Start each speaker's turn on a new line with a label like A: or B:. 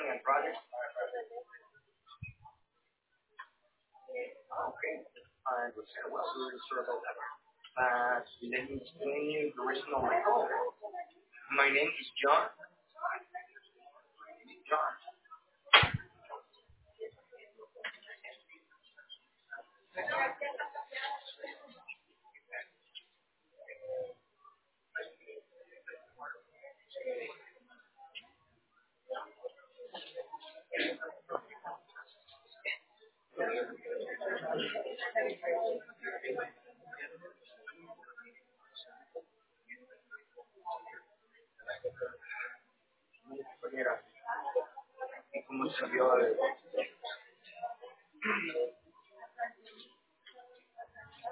A: Okay. Let's see, what's the sort of let me explain you the reason of my call. My name is John. John. Mira, ¿cómo se vio?